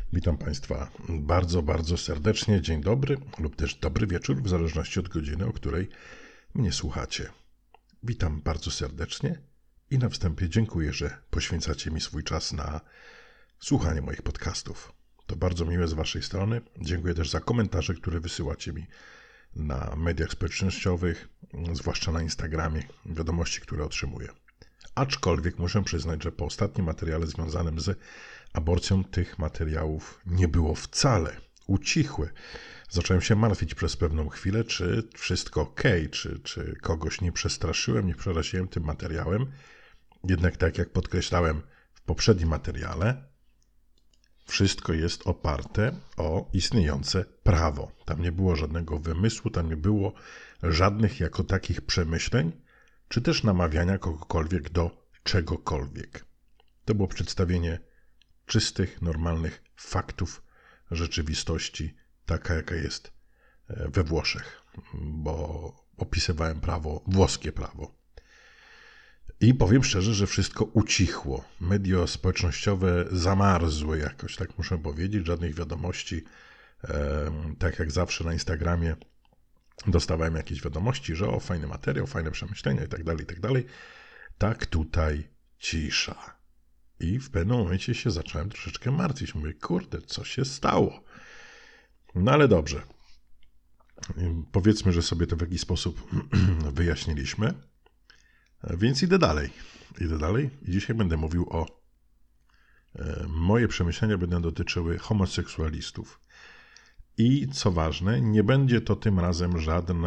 Witam Państwa bardzo, bardzo serdecznie. Dzień dobry lub też dobry wieczór, w zależności od godziny, o której mnie słuchacie. Witam bardzo serdecznie i na wstępie dziękuję, że poświęcacie mi swój czas na słuchanie moich podcastów. To bardzo miłe z Waszej strony. Dziękuję też za komentarze, które wysyłacie mi na mediach społecznościowych, zwłaszcza na Instagramie, wiadomości, które otrzymuję. Aczkolwiek muszę przyznać, że po ostatnim materiale związanym z aborcją tych materiałów nie było wcale. Ucichły. Zacząłem się martwić przez pewną chwilę, czy wszystko ok, czy kogoś nie przestraszyłem, nie przeraziłem tym materiałem. Jednak tak jak podkreślałem w poprzednim materiale, wszystko jest oparte o istniejące prawo. Tam nie było żadnego wymysłu, tam nie było żadnych jako takich przemyśleń, czy też namawiania kogokolwiek do czegokolwiek. To było przedstawienie czystych, normalnych faktów rzeczywistości, taka jaka jest we Włoszech, bo opisywałem prawo, włoskie prawo. I powiem szczerze, że wszystko ucichło. Media społecznościowe zamarzły jakoś, tak muszę powiedzieć, żadnych wiadomości. Tak jak zawsze na Instagramie dostawałem jakieś wiadomości, że o, fajny materiał, fajne przemyślenia i tak dalej. Tak tutaj cisza. I w pewnym momencie się zacząłem troszeczkę martwić. Mówię, kurde, co się stało? No ale dobrze. Powiedzmy, że sobie to w jakiś sposób wyjaśniliśmy. Więc idę dalej. I dzisiaj będę mówił o... Moje przemyślenia będą dotyczyły homoseksualistów. I co ważne, nie będzie to tym razem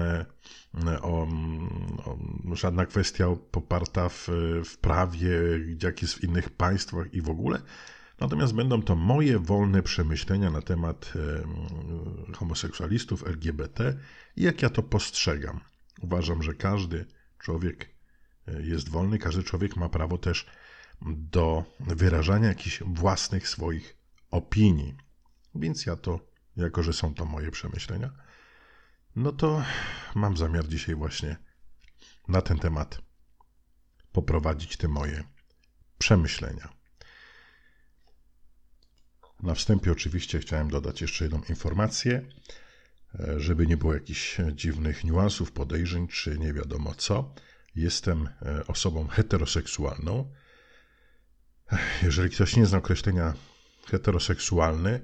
żadna kwestia poparta w prawie, jak jest w innych państwach i w ogóle. Natomiast będą to moje wolne przemyślenia na temat homoseksualistów, LGBT i jak ja to postrzegam. Uważam, że każdy człowiek jest wolny, każdy człowiek ma prawo też do wyrażania jakichś własnych swoich opinii. Więc ja to, jako że są to moje przemyślenia, no to mam zamiar dzisiaj właśnie na ten temat poprowadzić te moje przemyślenia. Na wstępie oczywiście chciałem dodać jeszcze jedną informację, żeby nie było jakichś dziwnych niuansów, podejrzeń czy nie wiadomo co. Jestem osobą heteroseksualną. Jeżeli ktoś nie zna określenia heteroseksualny,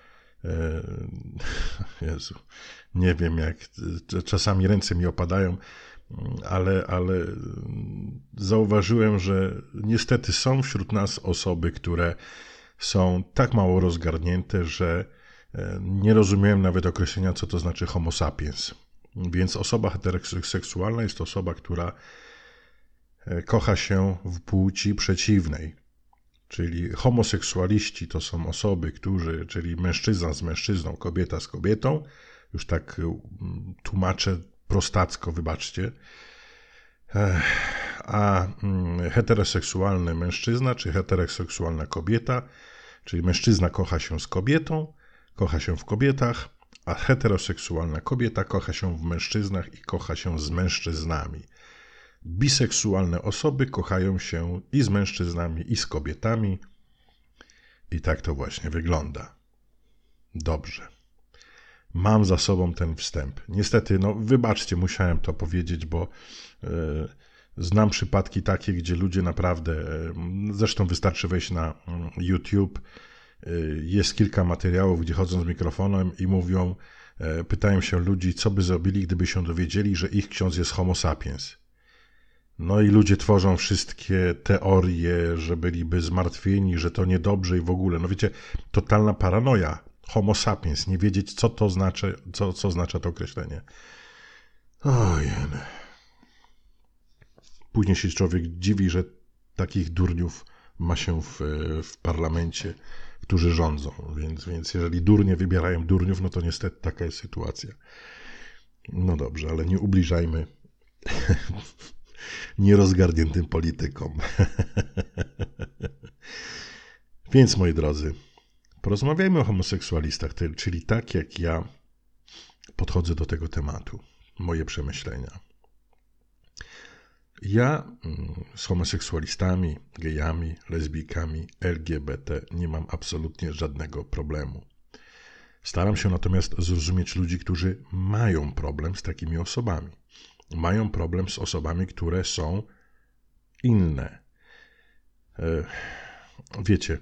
Jezu, nie wiem jak, czasami ręce mi opadają, ale zauważyłem, że niestety są wśród nas osoby, które są tak mało rozgarnięte, że nie rozumieją nawet określenia, co to znaczy homo sapiens. Więc osoba heteroseksualna jest to osoba, która kocha się w płci przeciwnej. Czyli homoseksualiści to są osoby, czyli mężczyzna z mężczyzną, kobieta z kobietą, już tak tłumaczę prostacko, wybaczcie, a heteroseksualny mężczyzna, czy heteroseksualna kobieta, czyli mężczyzna kocha się z kobietą, kocha się w kobietach, a heteroseksualna kobieta kocha się w mężczyznach i kocha się z mężczyznami. Biseksualne osoby kochają się i z mężczyznami, i z kobietami. I tak to właśnie wygląda. Dobrze. Mam za sobą ten wstęp. Niestety, wybaczcie, musiałem to powiedzieć, bo znam przypadki takie, gdzie ludzie naprawdę, zresztą wystarczy wejść na YouTube, jest kilka materiałów, gdzie chodzą z mikrofonem i mówią, pytają się ludzi, co by zrobili, gdyby się dowiedzieli, że ich ksiądz jest homo sapiens. No i ludzie tworzą wszystkie teorie, że byliby zmartwieni, że to niedobrze i w ogóle. No wiecie, totalna paranoja. Homo sapiens, nie wiedzieć, co to znaczy, co oznacza to określenie. Ojej. Później się człowiek dziwi, że takich durniów ma się w parlamencie, którzy rządzą. Więc jeżeli durnie wybierają durniów, no to niestety taka jest sytuacja. No dobrze, ale nie ubliżajmy nierozgarniętym politykom. Więc, moi drodzy, porozmawiajmy o homoseksualistach, czyli tak jak ja podchodzę do tego tematu, moje przemyślenia. Ja z homoseksualistami, gejami, lesbijkami, LGBT nie mam absolutnie żadnego problemu. Staram się natomiast zrozumieć ludzi, którzy mają problem z takimi osobami. Mają problem z osobami, które są inne. Wiecie,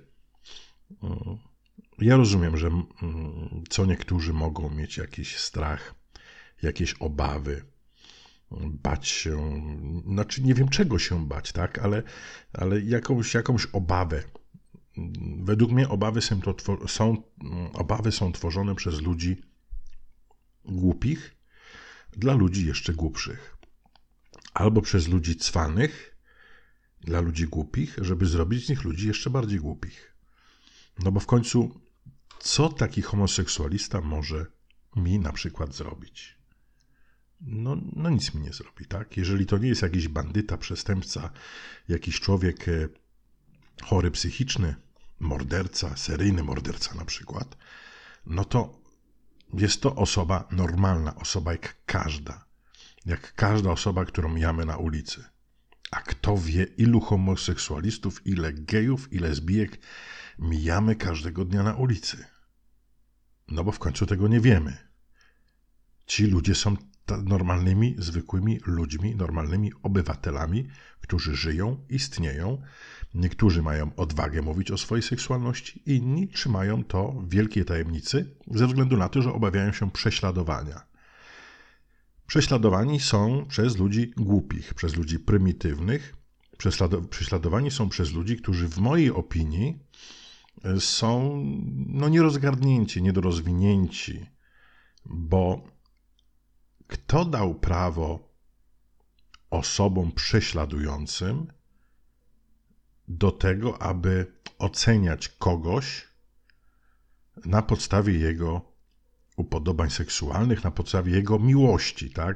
ja rozumiem, że co niektórzy mogą mieć jakiś strach, jakieś obawy, bać się, znaczy nie wiem czego się bać, tak, ale jakąś obawę. Według mnie obawy są tworzone przez ludzi głupich dla ludzi jeszcze głupszych. Albo przez ludzi cwanych dla ludzi głupich, żeby zrobić z nich ludzi jeszcze bardziej głupich. No bo w końcu, co taki homoseksualista może mi na przykład zrobić? No nic mi nie zrobi, tak? Jeżeli to nie jest jakiś bandyta, przestępca, jakiś człowiek chory psychiczny, morderca, seryjny morderca na przykład, no to jest to osoba normalna, osoba jak każda osoba, którą mijamy na ulicy. A kto wie, ilu homoseksualistów, ile gejów i lesbijek mijamy każdego dnia na ulicy? No bo w końcu tego nie wiemy. Ci ludzie są normalnymi, zwykłymi ludźmi, normalnymi obywatelami, którzy żyją, istnieją. Niektórzy mają odwagę mówić o swojej seksualności, inni trzymają to w wielkiej tajemnicy ze względu na to, że obawiają się prześladowania. Prześladowani są przez ludzi głupich, przez ludzi prymitywnych. Prześladowani są przez ludzi, którzy w mojej opinii są nierozgarnięci, niedorozwinięci, bo kto dał prawo osobom prześladującym do tego, aby oceniać kogoś na podstawie jego upodobań seksualnych, na podstawie jego miłości, tak?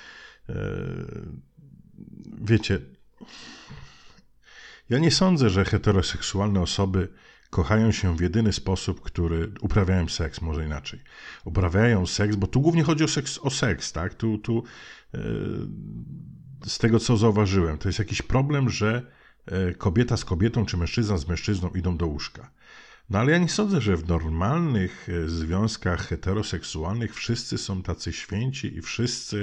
Wiecie, ja nie sądzę, że heteroseksualne osoby kochają się w jedyny sposób, który uprawiają seks, może inaczej. Uprawiają seks, bo tu głównie chodzi o seks, tak? Tu z tego, co zauważyłem, to jest jakiś problem, że kobieta z kobietą, czy mężczyzna z mężczyzną idą do łóżka. No ale ja nie sądzę, że w normalnych związkach heteroseksualnych wszyscy są tacy święci i wszyscy,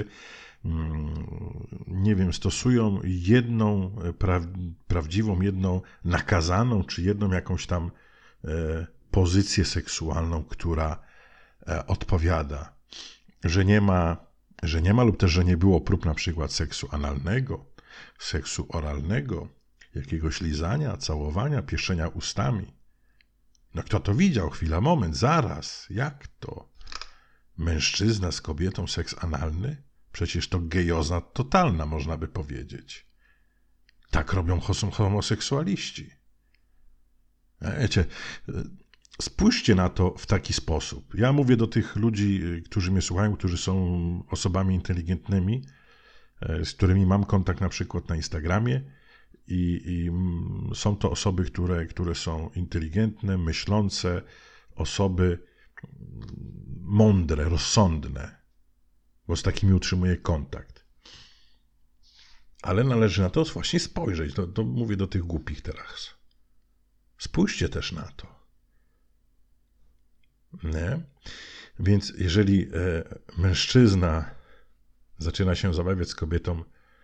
nie wiem, stosują jedną prawdziwą, jedną nakazaną, czy jedną jakąś tam pozycję seksualną, która odpowiada. Że nie ma lub też, że nie było prób na przykład seksu analnego, seksu oralnego, jakiegoś lizania, całowania, pieszczenia ustami. No kto to widział? Chwila, moment, zaraz. Jak to? Mężczyzna z kobietą seks analny? Przecież to gejoza totalna, można by powiedzieć. Tak robią homoseksualiści. Wiecie, spójrzcie na to w taki sposób. Ja mówię do tych ludzi, którzy mnie słuchają, którzy są osobami inteligentnymi, z którymi mam kontakt na przykład na Instagramie i są to osoby, które są inteligentne, myślące, osoby mądre, rozsądne, bo z takimi utrzymuję kontakt. Ale należy na to właśnie spojrzeć. To mówię do tych głupich teraz. Spójrzcie też na to. Nie? Więc jeżeli mężczyzna zaczyna się zabawiać z kobietą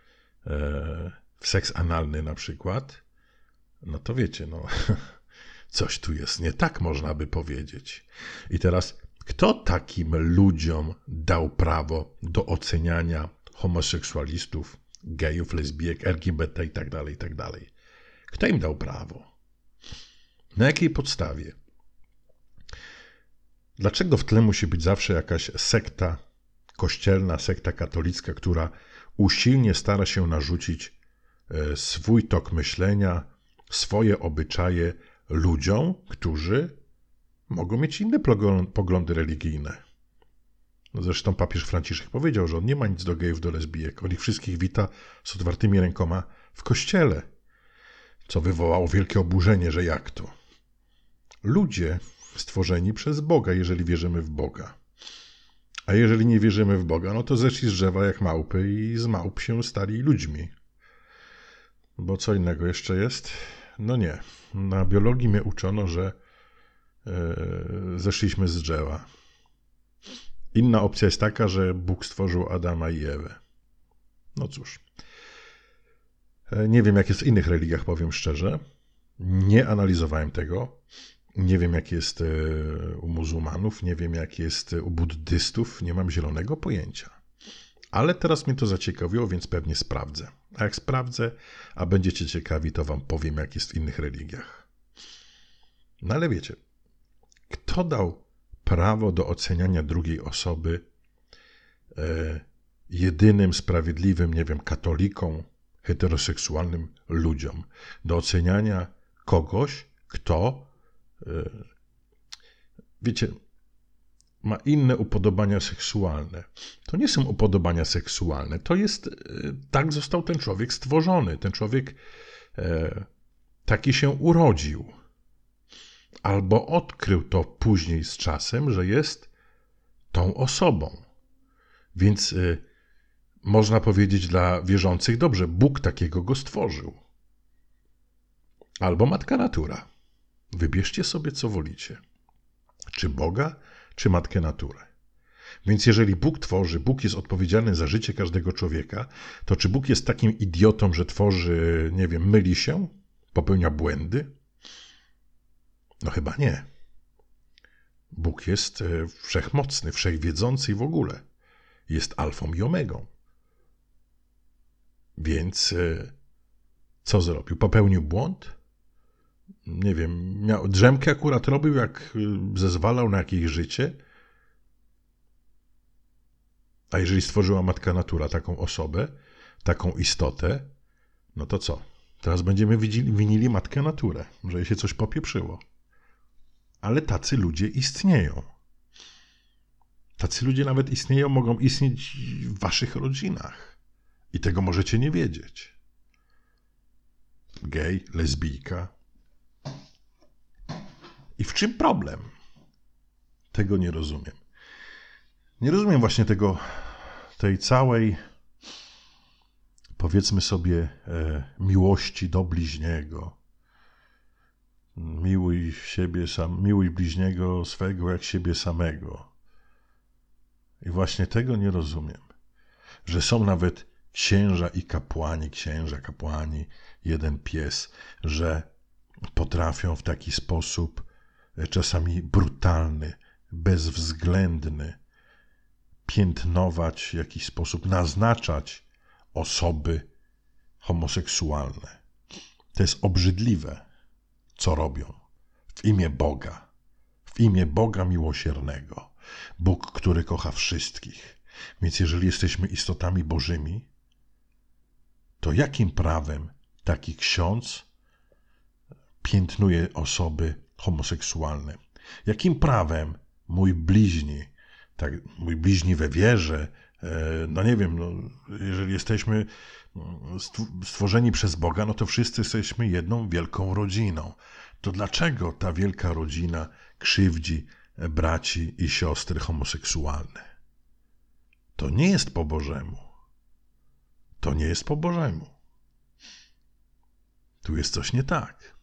w seks analny na przykład, no to wiecie, coś tu jest nie tak, można by powiedzieć. I teraz, kto takim ludziom dał prawo do oceniania homoseksualistów, gejów, lesbijek, LGBT i tak dalej? Kto im dał prawo? Na jakiej podstawie? Dlaczego w tle musi być zawsze jakaś sekta kościelna, sekta katolicka, która usilnie stara się narzucić swój tok myślenia, swoje obyczaje ludziom, którzy mogą mieć inne poglądy religijne? Zresztą papież Franciszek powiedział, że on nie ma nic do gejów, do lesbijek. On ich wszystkich wita z otwartymi rękoma w kościele, co wywołało wielkie oburzenie, że jak to? Ludzie stworzeni przez Boga, jeżeli wierzymy w Boga. A jeżeli nie wierzymy w Boga, no to zeszli z drzewa jak małpy i z małp się stali ludźmi. Bo co innego jeszcze jest? No nie. Na biologii mnie uczono, że zeszliśmy z drzewa. Inna opcja jest taka, że Bóg stworzył Adama i Ewę. No cóż. Nie wiem, jak jest w innych religiach, powiem szczerze. Nie analizowałem tego. Nie wiem, jak jest u muzułmanów, nie wiem, jak jest u buddystów. Nie mam zielonego pojęcia. Ale teraz mnie to zaciekawiło, więc pewnie sprawdzę. A jak sprawdzę, a będziecie ciekawi, to wam powiem, jak jest w innych religiach. No ale wiecie, kto dał prawo do oceniania drugiej osoby jedynym sprawiedliwym, nie wiem, katolikom, heteroseksualnym ludziom, do oceniania kogoś, kto, wiecie, ma inne upodobania seksualne. To nie są upodobania seksualne, to jest, tak został ten człowiek stworzony. Ten człowiek taki się urodził. Albo odkrył to później z czasem, że jest tą osobą. Więc można powiedzieć dla wierzących, dobrze, Bóg takiego go stworzył. Albo Matka Natura. Wybierzcie sobie, co wolicie. Czy Boga, czy Matkę Naturę. Więc jeżeli Bóg tworzy, Bóg jest odpowiedzialny za życie każdego człowieka, to czy Bóg jest takim idiotą, że tworzy, nie wiem, myli się, popełnia błędy? No chyba nie. Bóg jest wszechmocny, wszechwiedzący i w ogóle. Jest alfą i omegą. Więc co zrobił? Popełnił błąd? Nie wiem, drzemkę akurat robił, jak zezwalał na jakieś życie. A jeżeli stworzyła Matka Natura taką osobę, taką istotę, no to co? Teraz będziemy winili Matkę Naturę, że jej się coś popieprzyło. Ale tacy ludzie istnieją. Tacy ludzie nawet istnieją, mogą istnieć w waszych rodzinach. I tego możecie nie wiedzieć. Gej, lesbijka. I w czym problem? Tego nie rozumiem. Nie rozumiem właśnie tej całej, powiedzmy sobie, miłości do bliźniego. Miłuj bliźniego swego jak siebie samego. I właśnie tego nie rozumiem. Że są nawet księża, kapłani, jeden pies, że potrafią w taki sposób czasami brutalny, bezwzględny piętnować, w jakiś sposób naznaczać osoby homoseksualne. To jest obrzydliwe, co robią w imię Boga. W imię Boga miłosiernego. Bóg, który kocha wszystkich. Więc jeżeli jesteśmy istotami bożymi, to jakim prawem taki ksiądz piętnuje osoby homoseksualne? Jakim prawem mój bliźni we wierze, no nie wiem, no, jeżeli jesteśmy stworzeni przez Boga, no to wszyscy jesteśmy jedną wielką rodziną. To dlaczego ta wielka rodzina krzywdzi braci i siostry homoseksualne? To nie jest po Bożemu. To nie jest po Bożemu. Tu jest coś nie tak.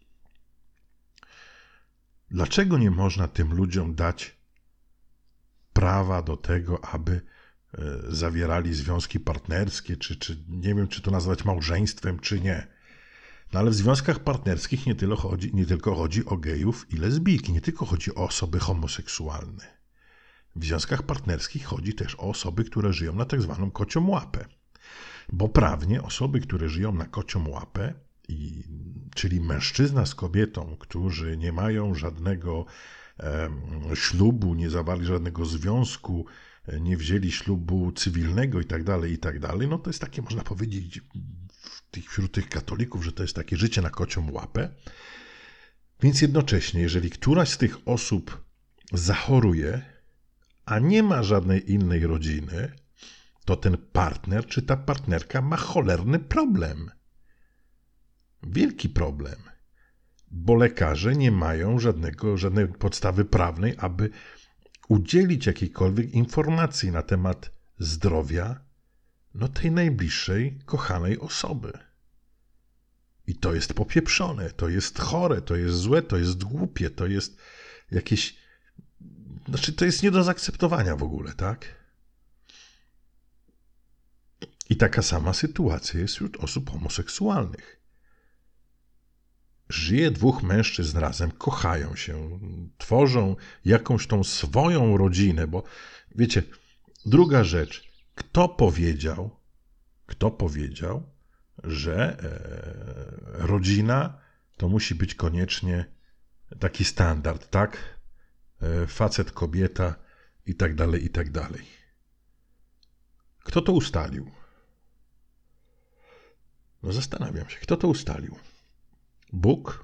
Dlaczego nie można tym ludziom dać prawa do tego, aby zawierali związki partnerskie, czy nie wiem, czy to nazwać małżeństwem, czy nie. No ale w związkach partnerskich nie tylko chodzi o gejów i lesbijki, nie tylko chodzi o osoby homoseksualne. W związkach partnerskich chodzi też o osoby, które żyją na tak zwaną kocią łapę. Bo prawnie osoby, które żyją na kocią łapę, czyli mężczyzna z kobietą, którzy nie mają żadnego ślubu, nie zawarli żadnego związku, nie wzięli ślubu cywilnego i tak dalej, no to jest takie, można powiedzieć, wśród tych katolików, że to jest takie życie na kocią łapę. Więc jednocześnie, jeżeli któraś z tych osób zachoruje, a nie ma żadnej innej rodziny, to ten partner czy ta partnerka ma cholerny problem. Wielki problem. Bo lekarze nie mają żadnej podstawy prawnej, aby udzielić jakiejkolwiek informacji na temat zdrowia tej najbliższej, kochanej osoby. I to jest popieprzone, to jest chore, to jest złe, to jest głupie, to jest jakieś... Znaczy, to jest nie do zaakceptowania w ogóle, tak? I taka sama sytuacja jest wśród osób homoseksualnych. Żyje dwóch mężczyzn razem, kochają się, tworzą jakąś tą swoją rodzinę, bo wiecie, druga rzecz, kto powiedział, że rodzina to musi być koniecznie taki standard, tak? Facet, kobieta i tak dalej, i tak dalej. Kto to ustalił? No zastanawiam się, kto to ustalił? Bóg?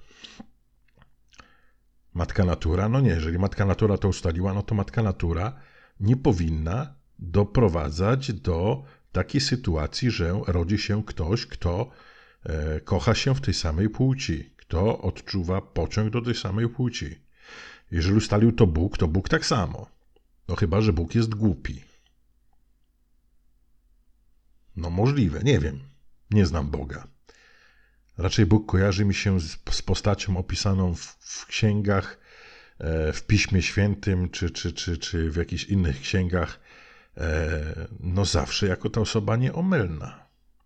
Matka Natura? No nie, jeżeli Matka Natura to ustaliła, no to Matka Natura nie powinna doprowadzać do takiej sytuacji, że rodzi się ktoś, kto kocha się w tej samej płci, kto odczuwa pociąg do tej samej płci. Jeżeli ustalił to Bóg tak samo. No chyba, że Bóg jest głupi. No możliwe, nie wiem. Nie znam Boga. Raczej Bóg kojarzy mi się z postacią opisaną w księgach, w Piśmie Świętym, czy w jakichś innych księgach, no zawsze jako ta osoba nieomylna.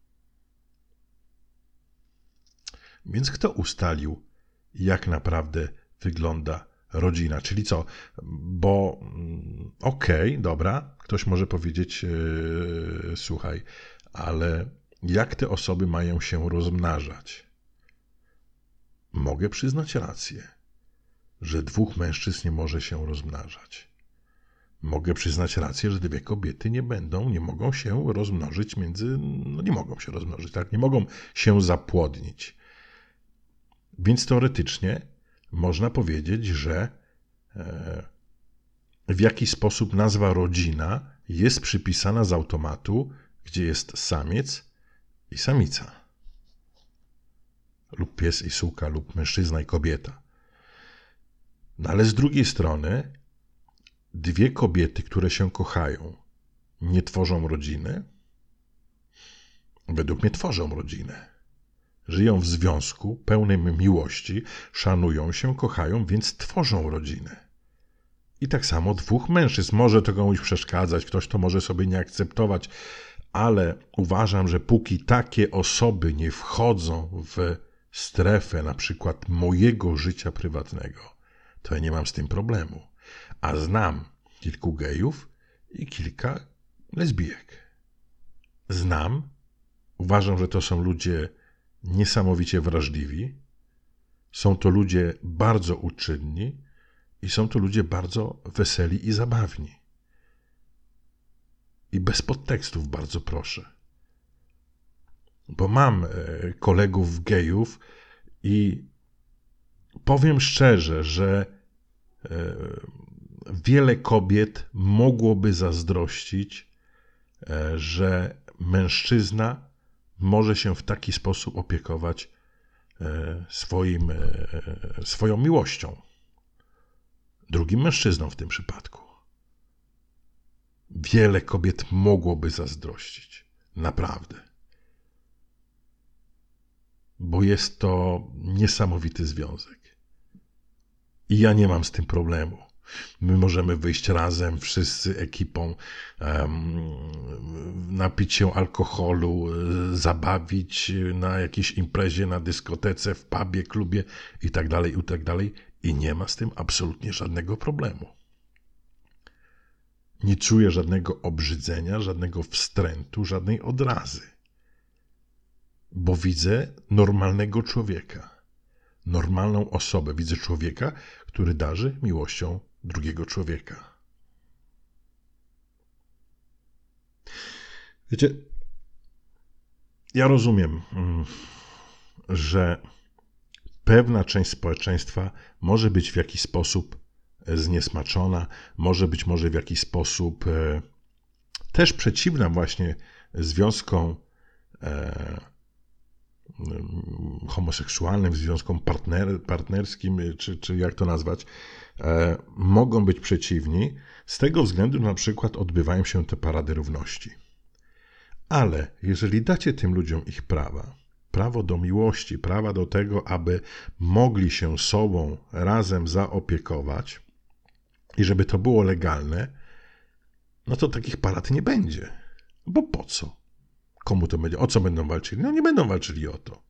Więc kto ustalił, jak naprawdę wygląda rodzina? Czyli co? Bo okej, dobra, ktoś może powiedzieć, słuchaj, ale jak te osoby mają się rozmnażać? Mogę przyznać rację, że dwóch mężczyzn nie może się rozmnażać. Mogę przyznać rację, że dwie kobiety nie mogą się rozmnożyć nie mogą się rozmnożyć, tak? Nie mogą się zapłodnić. Więc teoretycznie można powiedzieć, że w jakiś sposób nazwa rodzina jest przypisana z automatu, gdzie jest samiec i samica. Lub pies i suka, lub mężczyzna i kobieta. No ale z drugiej strony dwie kobiety, które się kochają, nie tworzą rodziny? Według mnie tworzą rodzinę. Żyją w związku pełnym miłości, szanują się, kochają, więc tworzą rodzinę. I tak samo dwóch mężczyzn. Może to komuś przeszkadzać, ktoś to może sobie nie akceptować, ale uważam, że póki takie osoby nie wchodzą w strefę na przykład mojego życia prywatnego, to ja nie mam z tym problemu. A znam kilku gejów i kilka lesbijek. Uważam, że to są ludzie niesamowicie wrażliwi, są to ludzie bardzo uczynni i są to ludzie bardzo weseli i zabawni. I bez podtekstów bardzo proszę. Bo mam kolegów gejów i powiem szczerze, że wiele kobiet mogłoby zazdrościć, że mężczyzna może się w taki sposób opiekować swoją miłością. Drugim mężczyzną w tym przypadku. Wiele kobiet mogłoby zazdrościć. Naprawdę. Bo jest to niesamowity związek. I ja nie mam z tym problemu. My możemy wyjść razem, wszyscy ekipą, napić się alkoholu, zabawić na jakiejś imprezie, na dyskotece, w pubie, klubie i tak dalej. I nie ma z tym absolutnie żadnego problemu. Nie czuję żadnego obrzydzenia, żadnego wstrętu, żadnej odrazy. Bo widzę normalnego człowieka, normalną osobę. Widzę człowieka, który darzy miłością drugiego człowieka. Wiecie, ja rozumiem, że pewna część społeczeństwa może być w jakiś sposób zniesmaczona, może w jakiś sposób też przeciwna właśnie związkom homoseksualnym, związkom partnerskim, czy jak to nazwać, mogą być przeciwni. Z tego względu na przykład odbywają się te parady równości. Ale jeżeli dacie tym ludziom ich prawa, prawo do miłości, prawa do tego, aby mogli się sobą razem zaopiekować i żeby to było legalne, no to takich parad nie będzie. Bo po co? Komu to będzie? O co będą walczyli? No nie będą walczyli o to.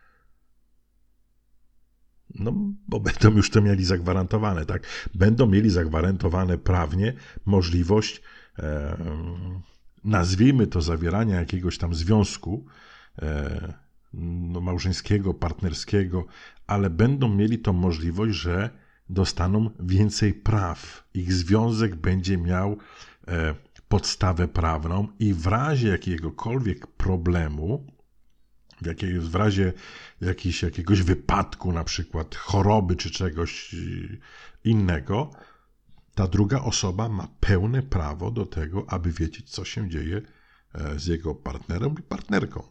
No, bo będą już to mieli zagwarantowane, tak? Będą mieli zagwarantowane prawnie możliwość, nazwijmy to, zawierania jakiegoś tam związku małżeńskiego, partnerskiego, ale będą mieli tą możliwość, że dostaną więcej praw. Ich związek będzie miał podstawę prawną i w razie jakiegokolwiek problemu, w razie jakiegoś wypadku, na przykład choroby czy czegoś innego, ta druga osoba ma pełne prawo do tego, aby wiedzieć, co się dzieje z jego partnerem i partnerką.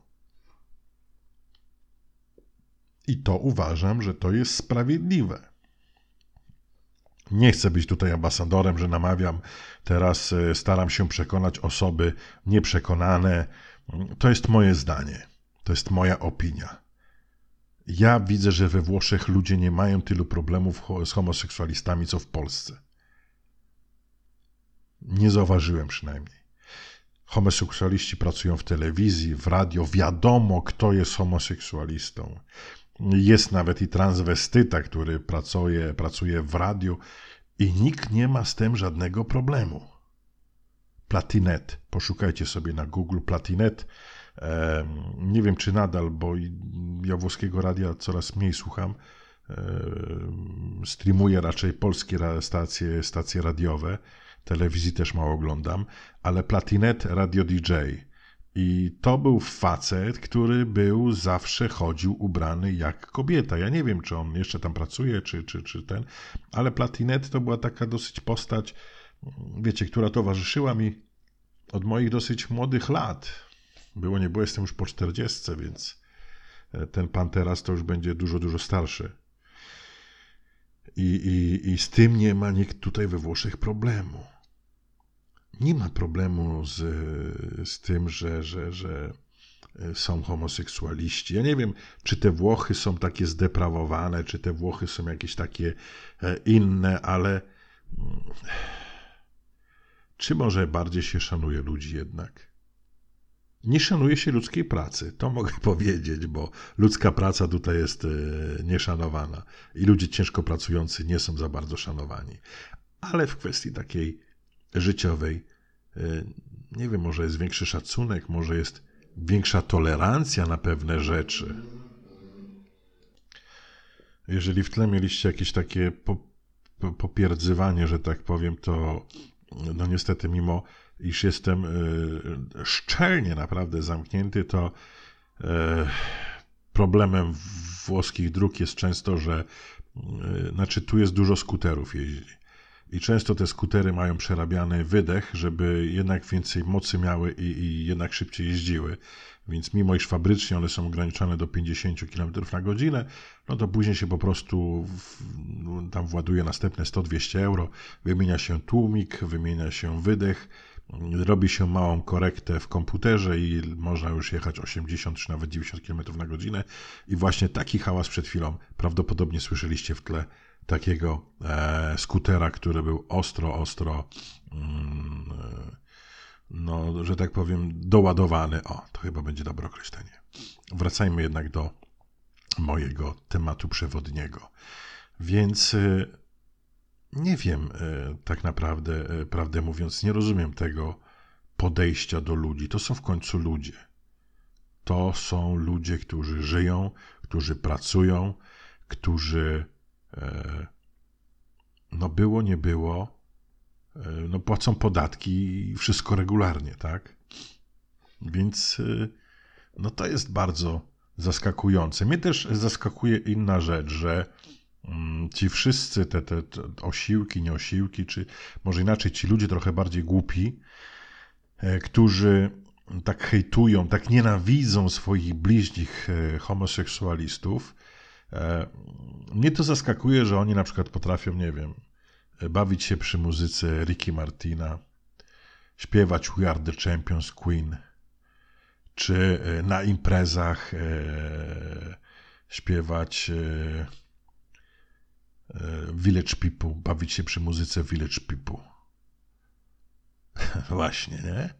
I to uważam, że to jest sprawiedliwe. Nie chcę być tutaj ambasadorem, że namawiam, teraz staram się przekonać osoby nieprzekonane. To jest moje zdanie. To jest moja opinia. Ja widzę, że we Włoszech ludzie nie mają tylu problemów z homoseksualistami, co w Polsce. Nie zauważyłem przynajmniej. Homoseksualiści pracują w telewizji, w radio, wiadomo, kto jest homoseksualistą. Jest nawet i transwestyta, który pracuje w radiu i nikt nie ma z tym żadnego problemu. Platinet. Poszukajcie sobie na Google Platinet. Nie wiem, czy nadal, bo ja włoskiego radia coraz mniej słucham. Streamuję raczej polskie stacje radiowe. Telewizji też mało oglądam. Ale Platinet Radio DJ. I to był facet, który zawsze chodził ubrany jak kobieta. Ja nie wiem, czy on jeszcze tam pracuje, czy ten, ale Platinet to była taka dosyć postać, wiecie, która towarzyszyła mi od moich dosyć młodych lat. Było nie było, jestem już po 40, więc ten pan teraz to już będzie dużo, dużo starszy. I z tym nie ma nikt tutaj we Włoszech problemu. Nie ma problemu z tym, że są homoseksualiści. Ja nie wiem, czy te Włochy są takie zdeprawowane, czy te Włochy są jakieś takie inne, ale czy może bardziej się szanuje ludzi jednak? Nie szanuje się ludzkiej pracy, to mogę powiedzieć, bo ludzka praca tutaj jest nieszanowana i ludzie ciężko pracujący nie są za bardzo szanowani. Ale w kwestii takiej życiowej, nie wiem, może jest większy szacunek, może jest większa tolerancja na pewne rzeczy. Jeżeli w tle mieliście jakieś takie popierdzwanie, że tak powiem, to no niestety, mimo iż jestem szczelnie naprawdę zamknięty, to problemem włoskich dróg jest często, że tu jest dużo skuterów jeździ. I często te skutery mają przerabiany wydech, żeby jednak więcej mocy miały i jednak szybciej jeździły. Więc mimo iż fabrycznie one są ograniczone do 50 km na godzinę, no to później się po prostu tam właduje następne 100-200 euro, wymienia się tłumik, wymienia się wydech, robi się małą korektę w komputerze i można już jechać 80 czy nawet 90 km na godzinę. I właśnie taki hałas przed chwilą prawdopodobnie słyszeliście w tle takiego skutera, który był ostro, no, że tak powiem, doładowany. O, to chyba będzie dobre określenie. Wracajmy jednak do mojego tematu przewodniego. Więc nie wiem, tak naprawdę, prawdę mówiąc, nie rozumiem tego podejścia do ludzi. To są w końcu ludzie. To są ludzie, którzy żyją, którzy pracują, którzy no było, nie było, no płacą podatki i wszystko regularnie, tak? Więc no to jest bardzo zaskakujące. Mnie też zaskakuje inna rzecz, że ci wszyscy te osiłki, nieosiłki, czy może inaczej ci ludzie trochę bardziej głupi, którzy tak hejtują, tak nienawidzą swoich bliźnich homoseksualistów. Mnie to zaskakuje, że oni na przykład potrafią, nie wiem, bawić się przy muzyce Ricky Martina, śpiewać We Are The Champions Queen, czy na imprezach śpiewać Village People, bawić się przy muzyce Village People. Właśnie, nie?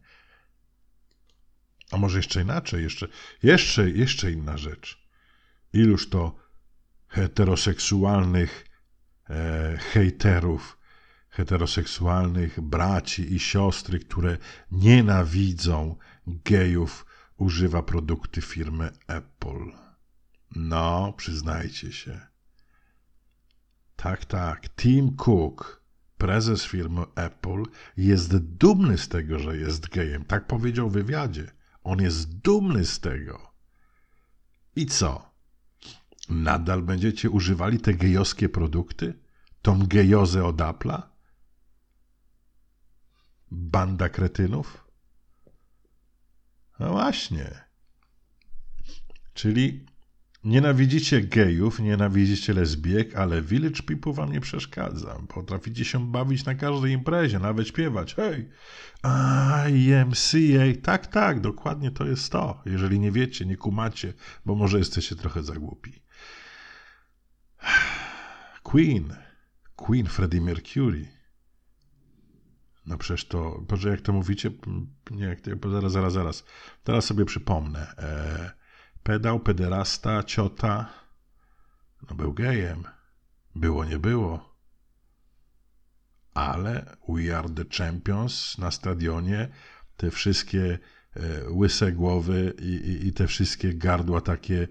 A może jeszcze inaczej, jeszcze inna rzecz. Iluż to heteroseksualnych hejterów, heteroseksualnych braci i siostry, które nienawidzą gejów, używa produkty firmy Apple. No, przyznajcie się. Tak. Tim Cook, prezes firmy Apple, jest dumny z tego, że jest gejem. Tak powiedział w wywiadzie. On jest dumny z tego. I co? Nadal będziecie używali te gejowskie produkty? Tą gejozę od Apple'a? Banda kretynów? No właśnie. Czyli nienawidzicie gejów, nienawidzicie lesbijek, ale Village People wam nie przeszkadza. Potraficie się bawić na każdej imprezie, nawet śpiewać. Hej, IMCA. Tak, dokładnie to jest to. Jeżeli nie wiecie, nie kumacie, bo może jesteście trochę za głupi. Queen Freddie Mercury. No przecież to, Boże, jak to mówicie, nie, jak to, zaraz. Teraz sobie przypomnę. Pedał, pederasta, ciota. No był gejem. Było, nie było. Ale We Are The Champions na stadionie, te wszystkie łyse głowy i te wszystkie gardła takie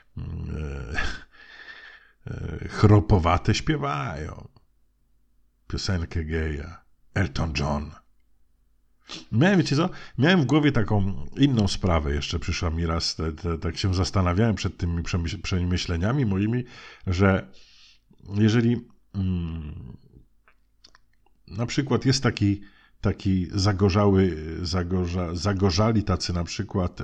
chropowate śpiewają. Piosenkę geja. Elton John. Wiecie co? Miałem w głowie taką inną sprawę, jeszcze przyszła mi raz, tak się zastanawiałem przed tymi przemyśleniami moimi, że jeżeli na przykład jest taki zagorzali tacy na przykład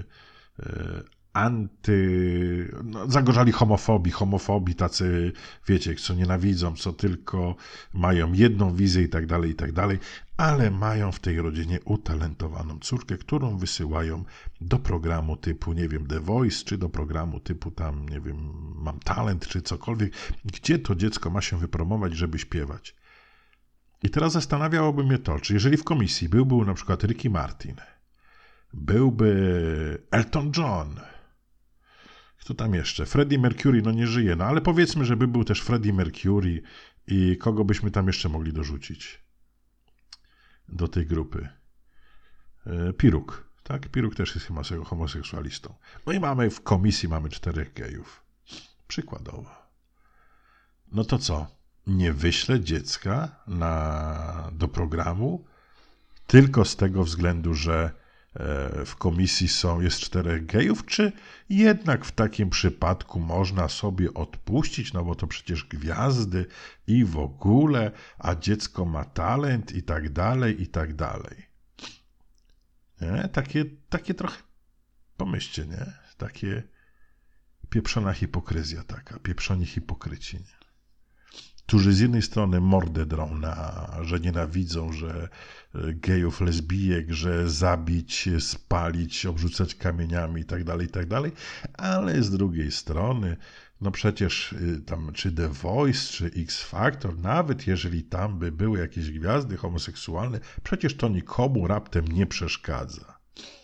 zagorzali homofobii, tacy, wiecie, co nienawidzą, co tylko mają jedną wizję i tak dalej, ale mają w tej rodzinie utalentowaną córkę, którą wysyłają do programu typu, nie wiem, The Voice, czy do programu typu tam, nie wiem, Mam Talent, czy cokolwiek, gdzie to dziecko ma się wypromować, żeby śpiewać. I teraz zastanawiałoby mnie to, czy jeżeli w komisji byłby na przykład Ricky Martin, byłby Elton John, kto tam jeszcze? Freddie Mercury, no nie żyje, no ale powiedzmy, żeby był też Freddie Mercury i kogo byśmy tam jeszcze mogli dorzucić do tej grupy? Piruk, tak? Piruk też jest chyba homoseksualistą. No i w komisji mamy 4 gejów. Przykładowo. No to co? Nie wyślę dziecka do programu tylko z tego względu, że w komisji jest 4 gejów, czy jednak w takim przypadku można sobie odpuścić, no bo to przecież gwiazdy i w ogóle, a dziecko ma talent i tak dalej. Nie? Takie trochę, pomyślcie, nie? Takie pieprzona hipokryzja taka, pieprzoni hipokryci, nie? Którzy z jednej strony mordę drą że nienawidzą, że gejów, lesbijek, że zabić, spalić, obrzucać kamieniami i tak dalej, ale z drugiej strony, no przecież tam czy The Voice, czy X Factor, nawet jeżeli tam by były jakieś gwiazdy homoseksualne, przecież to nikomu raptem nie przeszkadza.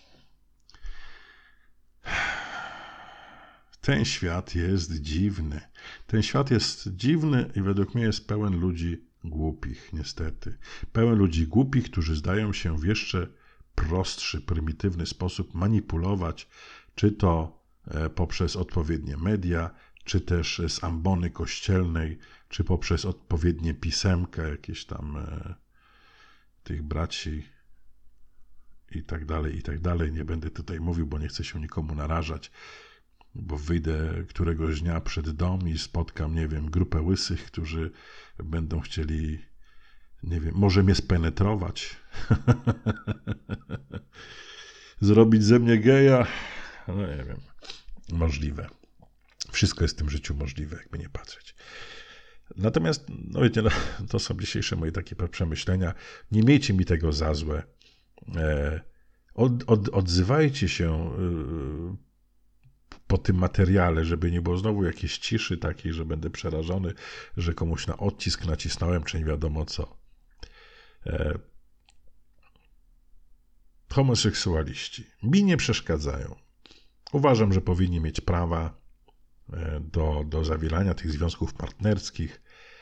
Ten świat jest dziwny. Ten świat jest dziwny i według mnie jest pełen ludzi głupich, niestety. Pełen ludzi głupich, którzy zdają się w jeszcze prostszy, prymitywny sposób manipulować, czy to poprzez odpowiednie media, czy też z ambony kościelnej, czy poprzez odpowiednie pisemka jakieś tam tych braci i tak dalej. Nie będę tutaj mówił, bo nie chcę się nikomu narażać, bo wyjdę któregoś dnia przed dom i spotkam, nie wiem, grupę łysych, którzy będą chcieli, nie wiem, może mnie spenetrować, zrobić ze mnie geja, no nie wiem, możliwe. Wszystko jest w tym życiu możliwe, jakby nie patrzeć. Natomiast, no wiecie, to są dzisiejsze moje takie przemyślenia. Nie miejcie mi tego za złe. Odzywajcie się po tym materiale, żeby nie było znowu jakiejś ciszy takiej, że będę przerażony, że komuś na odcisk nacisnąłem, czy nie wiadomo co. Homoseksualiści mi nie przeszkadzają. Uważam, że powinni mieć prawa do zawierania tych związków partnerskich,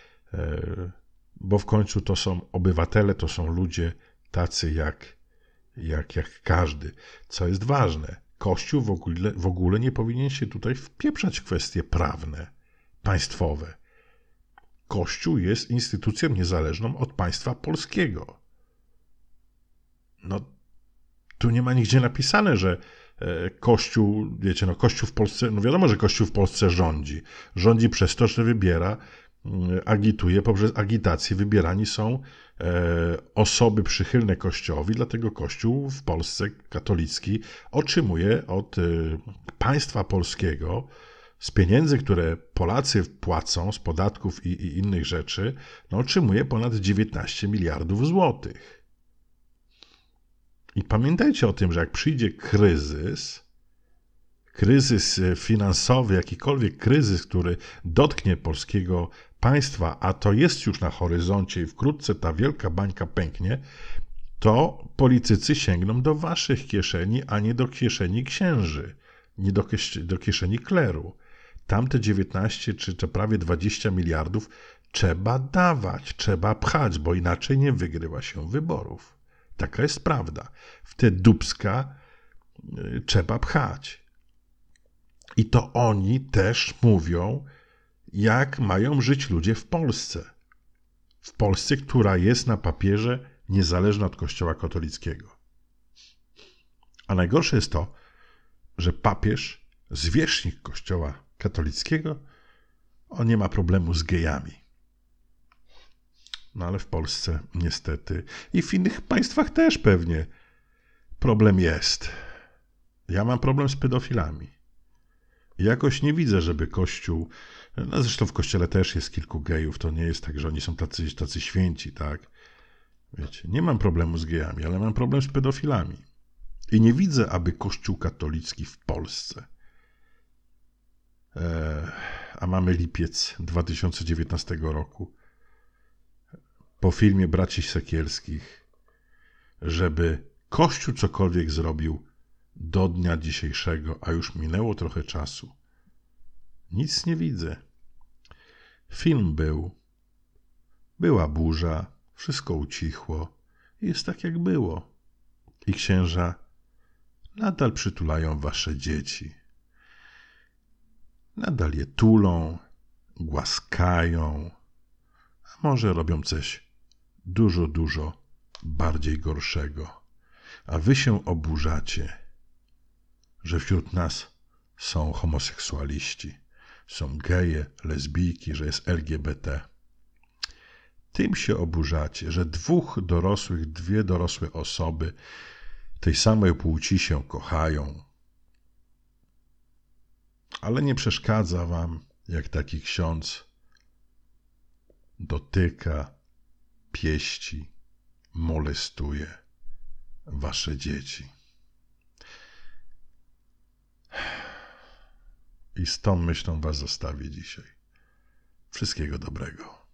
bo w końcu to są obywatele, to są ludzie tacy jak każdy. Co jest ważne, Kościół w ogóle nie powinien się tutaj wpieprzać w kwestie prawne, państwowe. Kościół jest instytucją niezależną od państwa polskiego. No, tu nie ma nigdzie napisane, że Kościół, wiecie, no Kościół w Polsce, no wiadomo, że Kościół w Polsce rządzi. Rządzi przez to, że wybiera, agituje, poprzez agitację wybierani są osoby przychylne Kościołowi, dlatego Kościół w Polsce katolicki otrzymuje od państwa polskiego z pieniędzy, które Polacy płacą, z podatków i innych rzeczy, no otrzymuje ponad 19 miliardów złotych. I pamiętajcie o tym, że jak przyjdzie kryzys finansowy, jakikolwiek kryzys, który dotknie polskiego państwa, a to jest już na horyzoncie i wkrótce ta wielka bańka pęknie, to politycy sięgną do waszych kieszeni, a nie do kieszeni księży, nie do kieszeni kleru. Tamte 19 czy prawie 20 miliardów trzeba dawać, trzeba pchać, bo inaczej nie wygrywa się wyborów. Taka jest prawda. W te dupska trzeba pchać. I to oni też mówią, jak mają żyć ludzie w Polsce. W Polsce, która jest na papierze niezależna od Kościoła katolickiego. A najgorsze jest to, że papież, zwierzchnik Kościoła katolickiego, on nie ma problemu z gejami. No ale w Polsce niestety i w innych państwach też pewnie problem jest. Ja mam problem z pedofilami. Jakoś nie widzę, żeby Kościół, no zresztą w Kościele też jest kilku gejów, to nie jest tak, że oni są tacy święci, tak? Wiecie, nie mam problemu z gejami, ale mam problem z pedofilami. I nie widzę, aby Kościół katolicki w Polsce, a mamy lipiec 2019 roku, po filmie Braci Sekielskich, żeby Kościół cokolwiek zrobił do dnia dzisiejszego, a już minęło trochę czasu. Nic nie widzę. Film była burza, wszystko ucichło, jest tak jak było. I księża nadal przytulają wasze dzieci. Nadal je tulą, głaskają, a może robią coś dużo, dużo bardziej gorszego. A wy się oburzacie, że wśród nas są homoseksualiści, są geje, lesbijki, że jest LGBT. Tym się oburzacie, że dwie dorosłe osoby tej samej płci się kochają. Ale nie przeszkadza wam, jak taki ksiądz dotyka, pieści, molestuje wasze dzieci. I z tą myślą was zostawię dzisiaj. Wszystkiego dobrego.